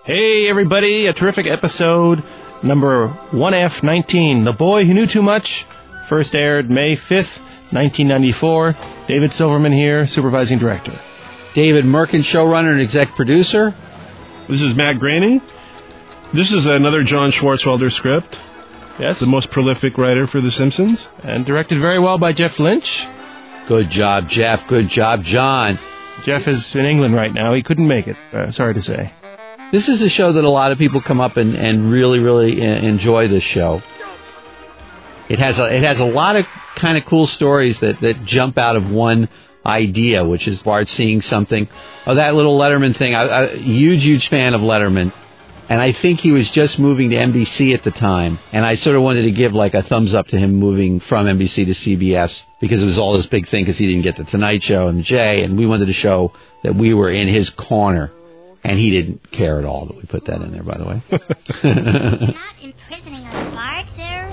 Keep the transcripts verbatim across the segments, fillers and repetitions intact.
Hey, everybody, a terrific episode, number one F nineteen, The Boy Who Knew Too Much, first aired May fifth, nineteen ninety-four. David Silverman here, supervising director. David Merkin, showrunner and exec producer. This is Matt Groening. This is another John Swartzwelder script. Yes. The most prolific writer for The Simpsons. And directed very well by Jeff Lynch. Good job, Jeff. Good job, John. Jeff is in England right now. He couldn't make it, uh, sorry to say. This is a show that a lot of people come up and, and really, really enjoy this show. It has a, it has a lot of kind of cool stories that, that jump out of one idea, which is Bart seeing something. Oh, that little Letterman thing. I, I, huge, huge fan of Letterman. And I think he was just moving to N B C at the time. And I sort of wanted to give like a thumbs up to him moving from N B C to C B S because it was all this big thing because he didn't get the Tonight Show and the Jay. And we wanted to show that we were in his corner. And he didn't care at all that we put that in there, by the way. Not imprisoning us, Bart. There.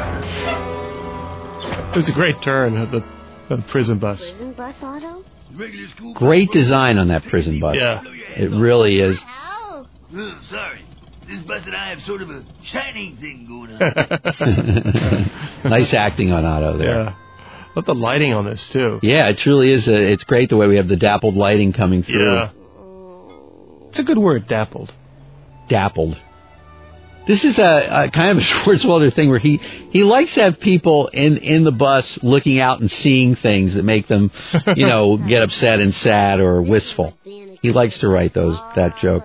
It was a great turn of the, of the prison bus. Prison bus, Otto? Great design on that prison bus. Yeah. It really is. Oh. Uh, sorry. This bus and I have sort of a shining thing going on. Nice acting on Otto there. Yeah. Love the lighting on this, too. Yeah, it truly is. A, it's great the way we have the dappled lighting coming through. Yeah. It's a good word, dappled. Dappled. This is a, a kind of a Swartzwelder thing where he, he likes to have people in, in the bus looking out and seeing things that make them, you know, get upset and sad or wistful. He likes to write those that joke.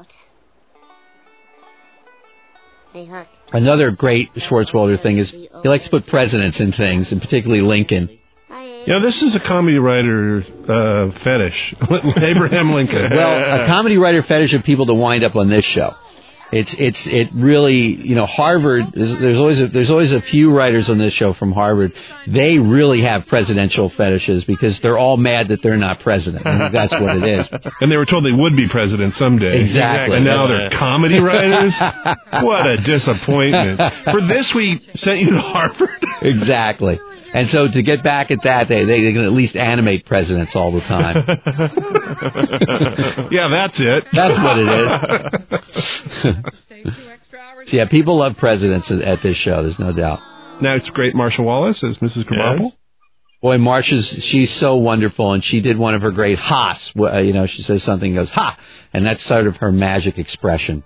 Another great Swartzwelder thing is he likes to put presidents in things, and particularly Lincoln. Yeah, this is a comedy writer uh, fetish. Abraham Lincoln. Well, a comedy writer fetish of people to wind up on this show. It's it's it really, you know, Harvard. There's, there's always a, there's always a few writers on this show from Harvard. They really have presidential fetishes because they're all mad that they're not president. I think that's what it is. And they were told they would be president someday. Exactly. And now they're comedy writers. What a disappointment. For this, we sent you to Harvard. Exactly. And so to get back at that, they, they can at least animate presidents all the time. Yeah, that's it. That's what it is. So yeah, people love presidents at, at this show, there's no doubt. Now it's great Marsha Wallace as Missus Krabappel. Yes. Boy, Marsha's, she's so wonderful, and she did one of her great ha's. Uh, you know, she says something and goes, ha! And that's sort of her magic expression.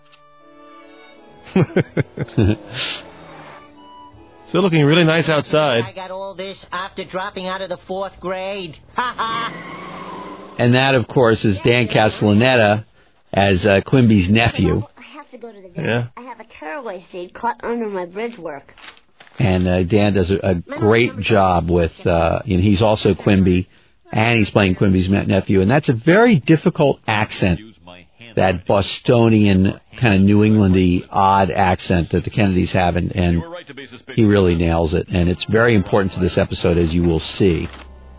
Still looking really nice outside. I got all this after dropping out of the fourth grade. Ha ha! And that, of course, is Dan Castellaneta as uh, Quimby's nephew. I have to go to the dentist. Yeah. I have a caraway seed caught under my bridge work. And uh, Dan does a, a great job with, uh, you know, he's also Quimby, and he's playing Quimby's nephew. And that's a very difficult accent, that Bostonian, kind of New Englandy, odd accent that the Kennedys have, and, and he really nails it. And it's very important to this episode, as you will see.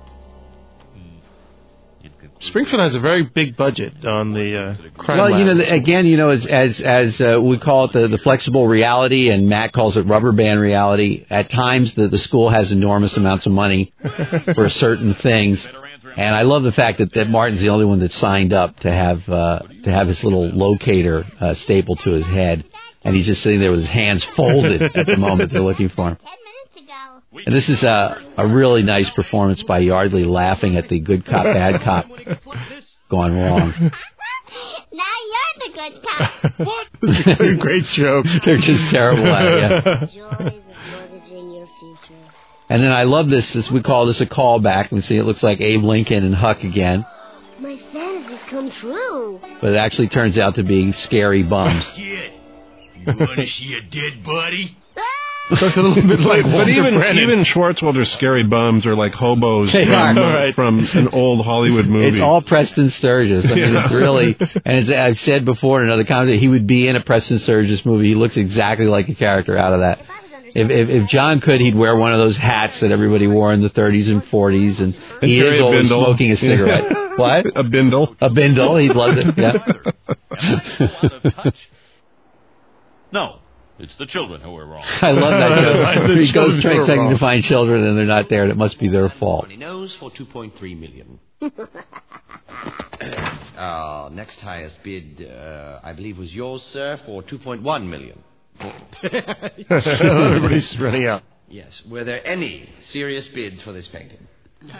Springfield has a very big budget on the uh, crime Well, you know, labs. the, again, you know, as as, as uh, we call it the, the flexible reality, and Matt calls it rubber band reality, at times the, the school has enormous amounts of money for certain things. And I love the fact that, that Martin's the only one that signed up to have uh, to have his little locator uh, stapled to his head. And he's just sitting there with his hands folded at the moment they're looking for him. And this is a, a really nice performance by Yardley, laughing at the good cop, bad cop gone wrong. Now you're the good cop. What? Great joke. They're just terrible at it, yeah. Joys of mortgaging your future. And then I love this, this, we call this a callback. We see it looks like Abe Lincoln and Huck again. My fantasies come true. But it actually turns out to be scary bums. Kid, you want to see a dead body? Looks a little bit like But Walter even Brennan. even Schwartzwelder's scary bums are like hobos They from, are. from an old Hollywood movie. It's all Preston Sturges. I mean, Yeah. it's really, and as I've said before in another comment, he would be in a Preston Sturges movie. He looks exactly like a character out of that. If, if if John could, he'd wear one of those hats that everybody wore in the thirties and forties, and, And he carry is a always bindle. smoking a cigarette. What? A bindle. A bindle. He'd love it. Yeah. No, it's the children who are wrong. I love that joke. The He children goes trying were to wrong. find children, and they're not there, and it must be their fault. He knows for two point three million. Uh, next highest bid, uh, I believe, was yours, sir, for two point one million. Everybody's running out. Yes. Were there any serious bids for this painting?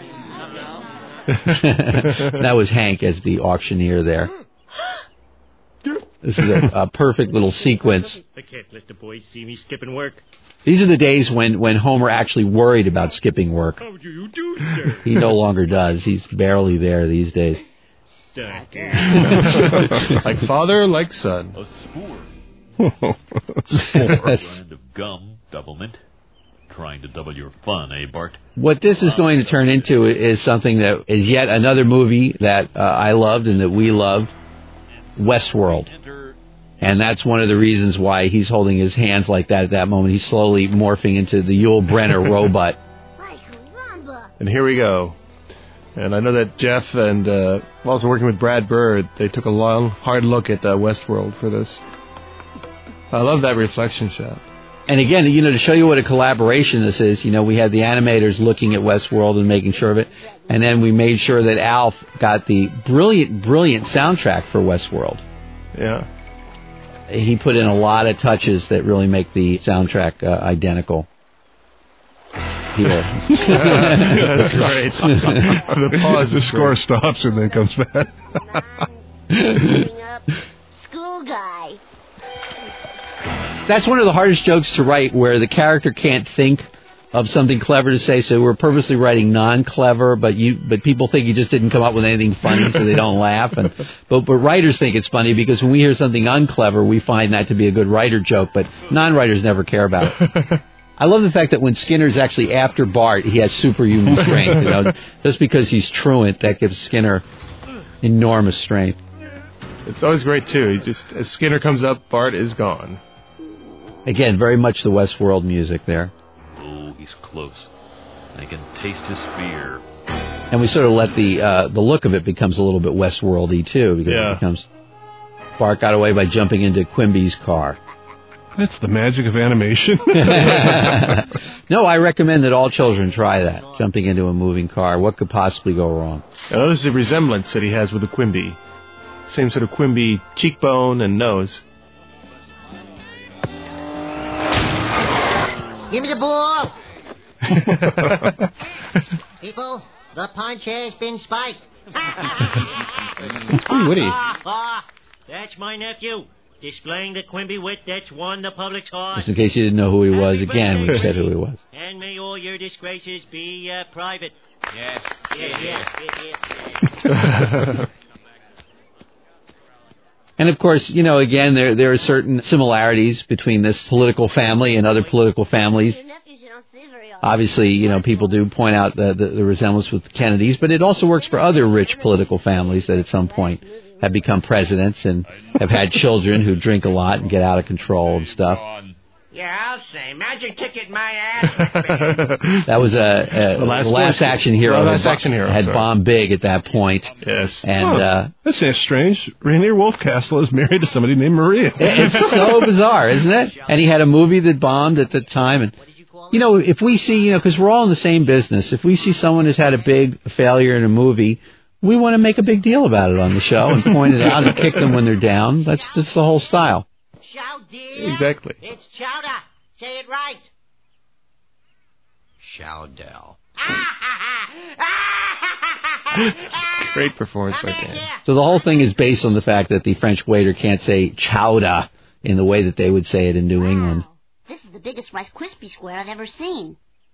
That was Hank as the auctioneer there. This is a, a perfect little sequence. I can't let the boys see me skipping work. These are the days when, when Homer actually worried about skipping work. How do you do, sir? He no longer does. He's barely there these days. Like father, like son. A spore. Spore. Brand of gum, doublemint. Trying to double your fun, eh, Bart? What this is going to turn into is something that is yet another movie that uh, I loved and that we loved, Westworld. And that's one of the reasons why he's holding his hands like that at that moment. He's slowly morphing into the Yul Brynner robot. And here we go. And I know that Jeff and uh, also working with Brad Bird, they took a long, hard look at uh, Westworld for this. I love that reflection shot. And again, you know, to show you what a collaboration this is, you know, we had the animators looking at Westworld and making sure of it. And then we made sure that Alf got the brilliant, brilliant soundtrack for Westworld. Yeah. He put in a lot of touches that really make the soundtrack uh, identical. Here. That's great. The pause, the score stops and then comes back. School guy. That's one of the hardest jokes to write, where the character can't think of something clever to say, so we're purposely writing non-clever, but you, but people think you just didn't come up with anything funny, so they don't laugh. And but, but writers think it's funny, because when we hear something unclever, we find that to be a good writer joke, but non-writers never care about it. I love the fact that when Skinner's actually after Bart, he has superhuman strength. You know, just because he's truant, that gives Skinner enormous strength. It's always great, too. He just, as Skinner comes up, Bart is gone. Again, very much the Westworld music there. Oh, he's close. I can taste his fear. And we sort of let the uh, the look of it becomes a little bit Westworld-y, too, because yeah. it becomes... Bart got away by jumping into Quimby's car. That's the magic of animation. No, I recommend that all children try that, jumping into a moving car. What could possibly go wrong? I notice the resemblance that he has with the Quimby. Same sort of Quimby cheekbone and nose. Give me the ball! People, the punch has been spiked. It's pretty witty. That's my nephew. Displaying the Quimby wit that's won the public's heart. Just in case you didn't know who he was, again, we said who he was. And may all your disgraces be uh, private. Yes. Yes, yes, yes, yes. And of course, you know, again, there there are certain similarities between this political family and other political families. Obviously, you know, people do point out the, the, the resemblance with the Kennedys, but it also works for other rich political families that at some point have become presidents and have had children who drink a lot and get out of control and stuff. Yeah, I'll say. Magic ticket my ass. That was a, a the last, the last action hero. The last had, action hero had sorry. bombed big at that point. Yes. And oh, uh, that's not strange. Rainier Wolfcastle is married to somebody named Maria. It's so bizarre, isn't it? And he had a movie that bombed at the time. And you know, if we see, you know, because we're all in the same business, if we see someone who's had a big failure in a movie, we want to make a big deal about it on the show and point it out and kick them when they're down. That's that's the whole style. Shout, dear. Exactly. It's chowder. Say it right. Showdell. Great performance by Dan. So the whole thing is based on the fact that the French waiter can't say chowder in the way that they would say it in New wow. England. This is the biggest Rice Krispie square I've ever seen.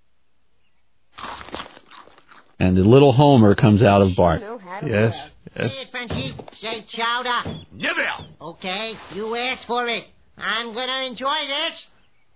And the little Homer comes out of Bart. Yes, yes. Say it, Frenchie. Say chowder. Never. Okay, you asked for it. I'm gonna enjoy this.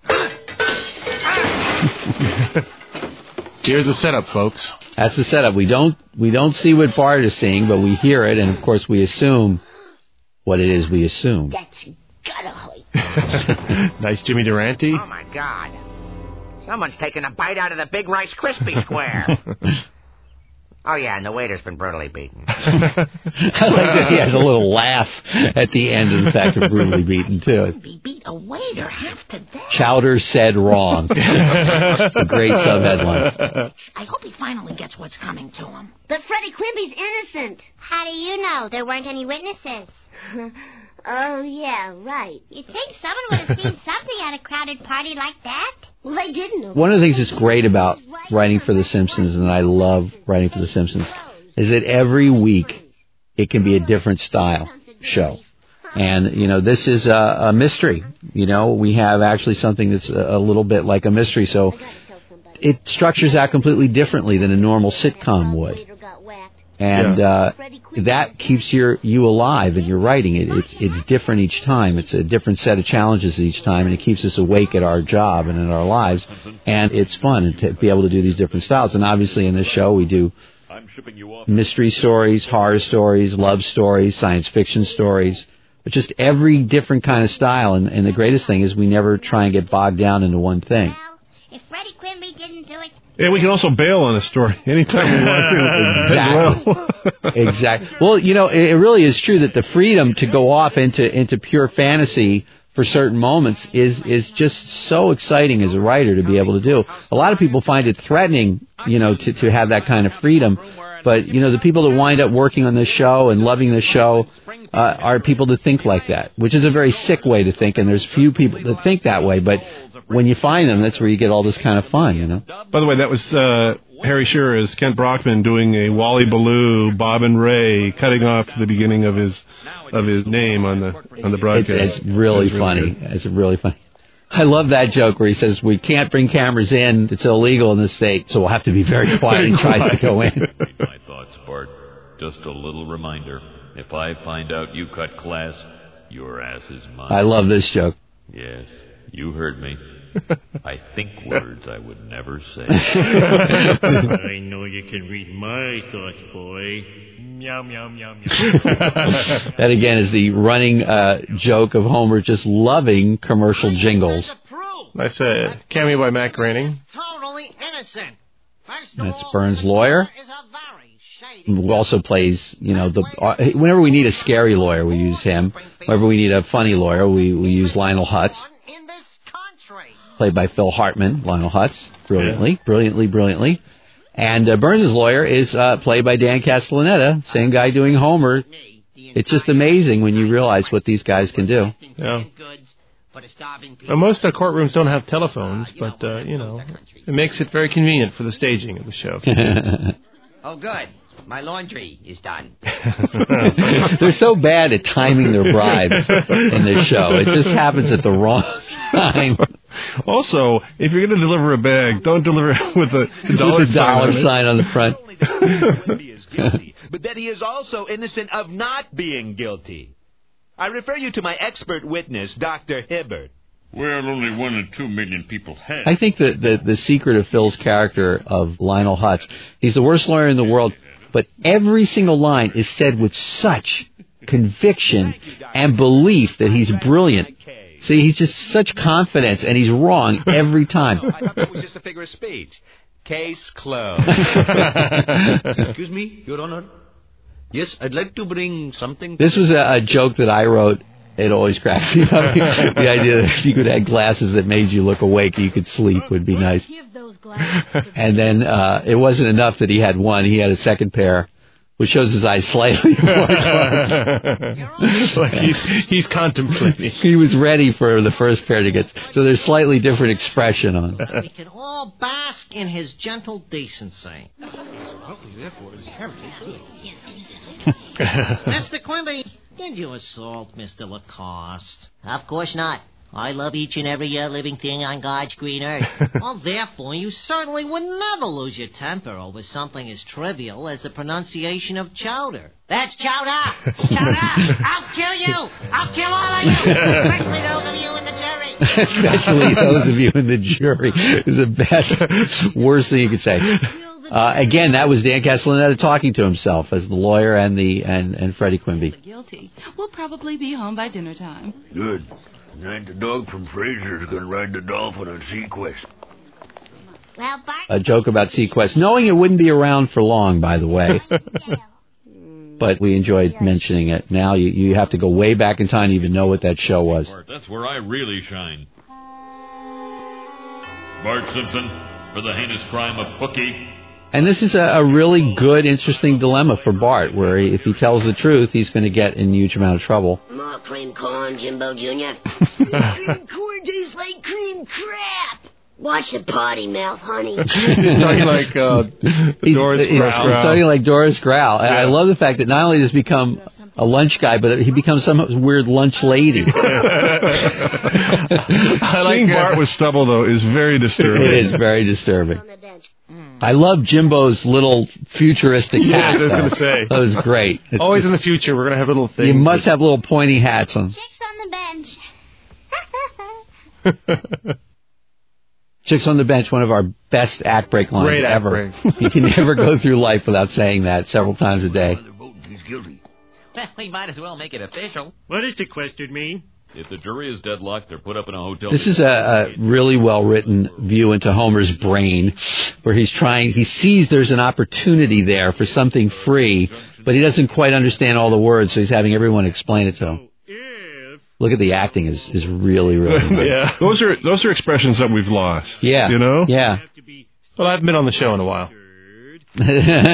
Here's the setup, folks. That's the setup. We don't we don't see what Bart is seeing, but we hear it, and of course we assume what it is we assume. That's gotta hurt. Nice Jimmy Durante. Oh, my God. Someone's taking a bite out of the big Rice Krispie square. Oh, yeah, and the waiter's been brutally beaten. I like that he has a little laugh at the end of the fact of brutally beaten, too. He beat a waiter half to death. Chowder said wrong. A great sub-headline. I hope he finally gets what's coming to him. But Freddie Quimby's innocent. How do you know? There weren't any witnesses. Oh, yeah, right. You think someone would have seen something at a crowded party like that? Well, they didn't. One of the things that's great about writing for The Simpsons, and I love writing for The Simpsons, is that every week it can be a different style show. And, you know, this is a, a mystery. You know, we have actually something that's a, a little bit like a mystery, so it structures out completely differently than a normal sitcom would. And uh, that keeps your you alive in your writing. It, it's it's different each time. It's a different set of challenges each time, and it keeps us awake at our job and in our lives. And it's fun to be able to do these different styles. And obviously in this show we do mystery stories, horror stories, love stories, science fiction stories, but just every different kind of style. And, and the greatest thing is we never try and get bogged down into one thing. Well, if Freddie Quimby didn't do it... Yeah, we can also bail on a story anytime we want to. Exactly. Exactly. Well, you know, it really is true that the freedom to go off into into pure fantasy for certain moments is is just so exciting as a writer to be able to do. A lot of people find it threatening, you know, to, to have that kind of freedom. But, you know, the people that wind up working on this show and loving this show uh, are people that think like that, which is a very sick way to think, and there's few people that think that way. But when you find them, that's where you get all this kind of fun, you know. By the way, that was uh, Harry Shearer as Kent Brockman doing a Wally Ballou, Bob and Ray, cutting off the beginning of his of his name on the on the broadcast. It's, it's really, really funny. Good. It's really funny. I love that joke where he says, we can't bring cameras in. It's illegal in this state, so we'll have to be very quiet and try to go in. My thoughts, Bart. Just a little reminder. If I find out you cut class, your ass is mine. I love this joke. Yes, you heard me. I think words I would never say. I know you can read my thoughts, boy. Meow, meow, meow, meow. That, again, is the running uh, joke of Homer just loving commercial jingles. Nice uh, cameo by Matt Groening. Totally innocent. That's Burns' lawyer. Who also plays, you know, the uh, whenever we need a scary lawyer, we use him. Whenever we need a funny lawyer, we, we use Lionel Hutz. Played by Phil Hartman, Lionel Hutz, brilliantly, yeah. brilliantly, brilliantly. And uh, Burns' lawyer is uh, played by Dan Castellaneta, same guy doing Homer. It's just amazing when you realize what these guys can do. Yeah. Well, most of the courtrooms don't have telephones, but, uh, you know, it makes it very convenient for the staging of the show. Oh, good. My laundry is done. They're so bad at timing their bribes in this show. It just happens at the wrong time. Also, if you're going to deliver a bag, don't deliver it with a dollar, with a dollar sign, sign on the front. Is guilty, but that he is also innocent of not being guilty. I refer you to my expert witness, Doctor Hibbert. Well, only one in two million people have. I think that the, the secret of Phil's character of Lionel Hutz, he's the worst lawyer in the world, but every single line is said with such conviction and belief that he's brilliant. See, he's just such confidence, and he's wrong every time. Oh, I thought that was just a figure of speech. Case closed. Excuse me, Your Honor. Yes, I'd like to bring something. This was a, a joke that I wrote. It always cracks me up. The idea that if you could have glasses that made you look awake, you could sleep would be nice. And then uh, it wasn't enough that he had one. He had a second pair, which shows his eyes slightly more closed. Like he's, he's contemplating. He was ready for the first pair to get... So there's slightly different expression on it. We can all bask in his gentle decency. Mister Quimby, did you assault Mister Lacoste? Of course not. I love each and every uh, living thing on God's green earth. Well, therefore, you certainly would never lose your temper over something as trivial as the pronunciation of chowder. That's chowder! Chowder! I'll kill you! I'll kill all of you! Especially those of you in the jury! Especially those of you in the jury is the best, worst thing you could say. Uh, again, that was Dan Castellaneta talking to himself as the lawyer and the and, and Freddie Quimby. Guilty. We'll probably be home by dinner time. Good. Tonight the dog from Fraser's going to ride the dolphin on Sequest. Well, Bart... a joke about Sequest, knowing it wouldn't be around for long, by the way. But we enjoyed mentioning it. Now you, you have to go way back in time to even know what that show was. That's where I really shine. Bart Simpson for the heinous crime of hooky. And this is a, a really good, interesting dilemma for Bart, where he, if he tells the truth, he's going to get in a huge amount of trouble. More cream corn, Jimbo Junior Cream corn tastes like cream crap. Watch the potty mouth, honey. He's talking like uh, he's, Doris he's, Growl. He's talking like Doris Growl. And yeah. I love the fact that not only does he become a lunch guy, but he becomes some weird lunch lady. I like Seeing Bart with stubble, though, is very disturbing. It is very disturbing. I love Jimbo's little futuristic hat. Yeah, I was going to say. That was great. It's Always just, in the future, we're going to have little things. You must have little pointy hats on. Chicks on the bench. Chicks on the Bench, one of our best act break lines Great ever. act break. You can never go through life without saying that several times a day. He's guilty. Well, we might as well make it official. What does sequestered mean? If the jury is deadlocked, they're put up in a hotel. This is a, a really well-written view into Homer's brain, where he's trying, he sees there's an opportunity there for something free, but he doesn't quite understand all the words, so he's having everyone explain it to him. Look at the acting is, is really, really good. Yeah, those are those are expressions that we've lost. Yeah, you know. Yeah. Well, I haven't been on the show in a while. Not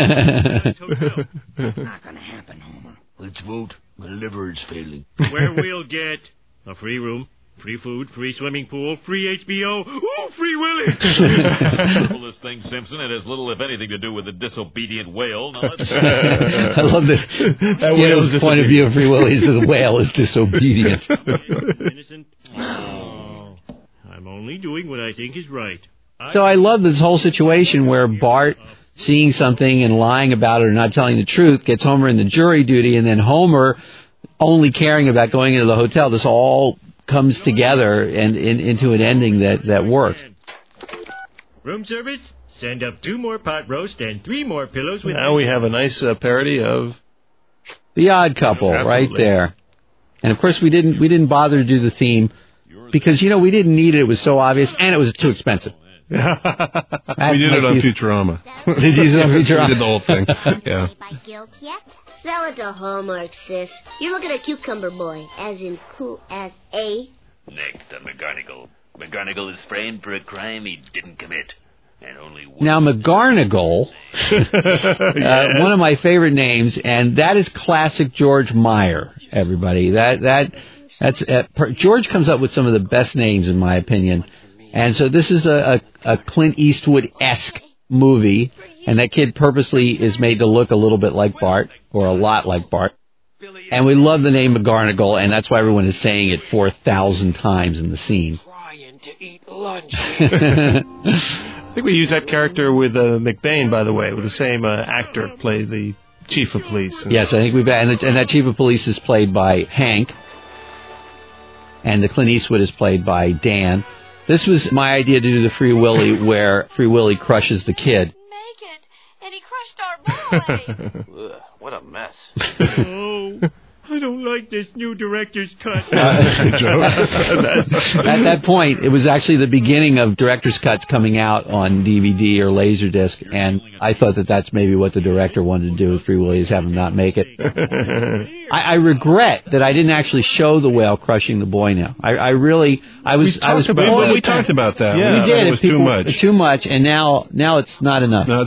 gonna happen, Homer. Let's vote. My liver is failing. Where we'll get a free room, free food, free swimming pool, free H B O, ooh, free Willie. This thing, Simpson, it has little, if anything, to do with the disobedient whale. Now, let's... I love that. Skinner's point of view of Free Willy is that the whale is disobedient. Innocent. Oh, I'm only doing what I think is right. So I love this whole situation where Bart, seeing something and lying about it or not telling the truth, gets Homer in the jury duty, and then Homer only caring about going into the hotel. This all comes together and in, into an ending that, that works. Room service, send up two more pot roast and three more pillows with... Now we have a nice uh, parody of... The Odd Couple, right there. And of course we didn't we didn't bother to do the theme because, you know, we didn't need it. It was so obvious and it was too expensive. we did it on Futurama. Did you use it on Futurama? We did the whole thing. Yeah. By guilt yet? Sell it to Hallmark, sis. You're looking at Cucumber Boy, as in cool as A. Next on McGarnagle. McGarnagle is framed for a crime he didn't commit. And only one. Now, McGarnagle, yes. uh, one of my favorite names, and that is classic George Meyer, everybody. That that that's uh, per, George comes up with some of the best names, in my opinion. And so this is a, a, a Clint Eastwood-esque movie, and that kid purposely is made to look a little bit like Bart, or a lot like Bart. And we love the name McGarnagle, and that's why everyone is saying it four thousand times in the scene. Trying to eat lunch. I think we used that character with uh, McBain, by the way, with the same uh, actor played the chief of police. Yes, I think we've and, it, and that chief of police is played by Hank, and the Clint Eastwood is played by Dan. This was my idea to do the Free Willy, where Free Willy crushes the kid. Make it, and he crushed our boy. Ugh, what a mess. Oh, I don't like this new director's cut. Uh, at that point, it was actually the beginning of director's cuts coming out on D V D or Laserdisc, and I thought that that's maybe what the director wanted to do with Free Willy, is have him not make it. I, I regret that I didn't actually show the whale crushing the boy. Now, I, I really, I was, I was. About well, we talked about that. Yeah, we did. It was people, too much. Too much, and now, now it's not enough. No,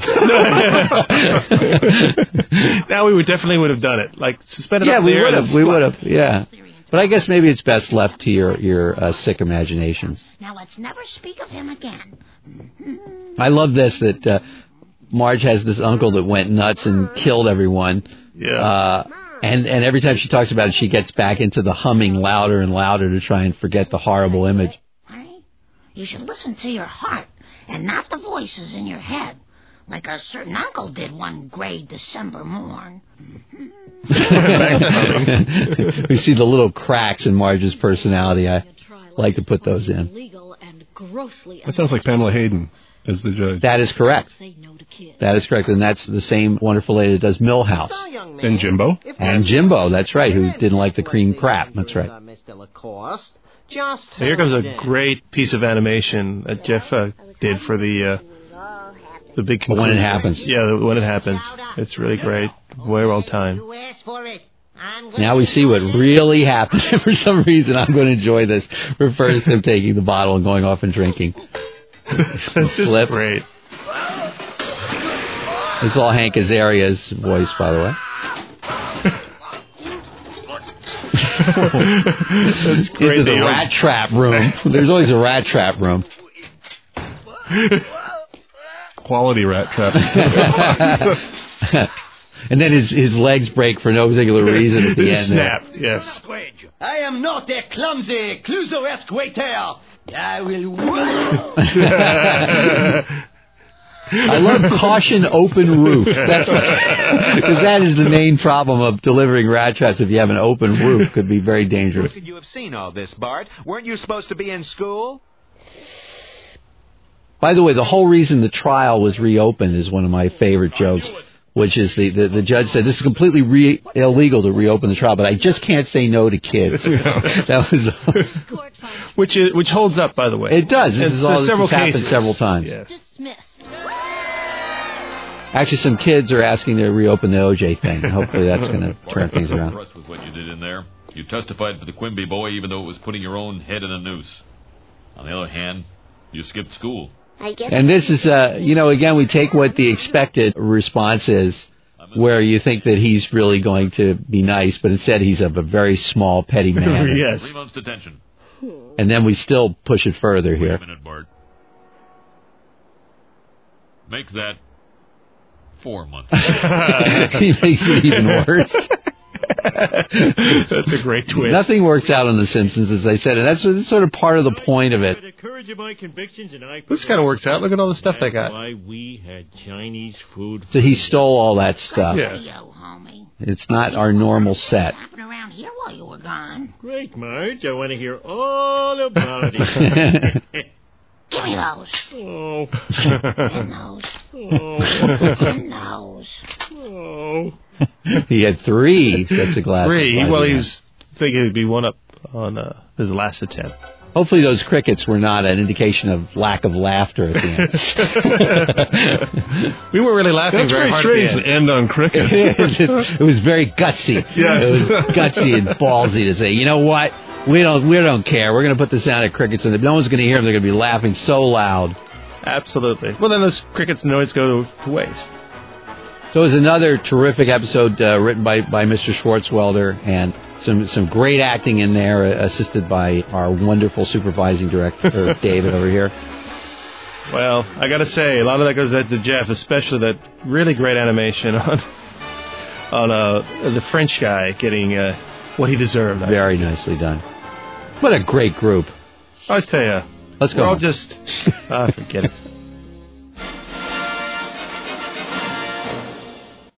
it's now we would definitely would have done it. Like suspended. Yeah, up we there would have. We spot. would have. Yeah. But I guess maybe it's best left to your your uh, sick imaginations. Now let's never speak of him again. I love this, that uh, Marge has this uncle that went nuts and killed everyone. Yeah. Uh, and, and every time she talks about it, she gets back into the humming louder and louder to try and forget the horrible image. Honey, you should listen to your heart and not the voices in your head, like a certain uncle did one gray December morn. We see the little cracks in Marge's personality. I like to put those in. That sounds like Pamela Hayden as the judge. That is correct. That is correct, and that's the same wonderful lady that does Millhouse. And Jimbo. And Jimbo, that's right, who didn't like the cream crap. That's right. Here comes a great piece of animation that Jeff uh, did for the uh, the big But when it conclusion. happens. Yeah, when it happens. It's really great. Very well timed. You asked for it. I'm Now we see what really happened. For some reason, I'm going to enjoy this. Refers to him taking the bottle and going off and drinking. This is Flip. great. It's all Hank Azaria's voice, by the way. That's great. Into the They rat always- trap room. There's always a rat trap room. Quality rat trap. And then his his legs break for no particular reason at the end. Snap, yes. I am not a clumsy, Clouseau-esque waiter. I will... I love caution open roof. That's because that is the main problem of delivering rat traps. If you have an open roof, could be very dangerous. Could you have seen all this, Bart? Weren't you supposed to be in school? By the way, the whole reason the trial was reopened is one of my favorite jokes, which is the, the, the judge said, this is completely re- illegal to reopen the trial, but I just can't say no to kids. That was which is, which holds up, by the way. It does. This It's is all there's this several has happened cases. several times. Yes. Dismissed. Actually, some kids are asking to reopen the O J thing. Hopefully that's going to turn things I'm around. impressed with what you did in there. You testified for the Quimby boy even though it was putting your own head in a noose. On the other hand, you skipped school. I guess. And this is, uh, you know, again, we take what the expected response is, where you think that he's really going to be nice, but instead he's of a very small, petty man. Yes. Three months detention. And then we still push it further Wait here. a minute, Bart. Make that four months. He makes it even worse. That's a great twist. Nothing works out on The Simpsons, as I said, and that's that's sort of part of the point of it. The courage of my convictions, and I This kind of works out. Look at all the stuff they That's got. why we had Chinese food. So he stole all that stuff. Yes. Yo, homie. It's not our normal set. Happened around here while you were gone. Great, Marge. I want to hear all about it. Give me those. Oh. And those. Oh. And those. Oh. He had three sets of glasses. Three. by Well, the he end. was thinking he'd be one up on uh, his last attempt. Hopefully those crickets were not an indication of lack of laughter at the end. We weren't really laughing That's very very hard strange at to the end. end on crickets. it, was, it was very gutsy. Yes. It was gutsy and ballsy to say, you know what? We don't we don't care. We're going to put the sound of crickets in. If no one's going to hear them, they're going to be laughing so loud. Absolutely. Well, then those crickets noise go to waste. So it was another terrific episode uh, written by, by Mister Schwartzwelder, and some some great acting in there, uh, assisted by our wonderful supervising director, David, over here. Well, I got to say, a lot of that goes to Jeff, especially that really great animation on on uh, the French guy getting uh, what he deserved. Very nicely done. What a great group. I tell you. Let's go We're all home. just... Ah, forget it.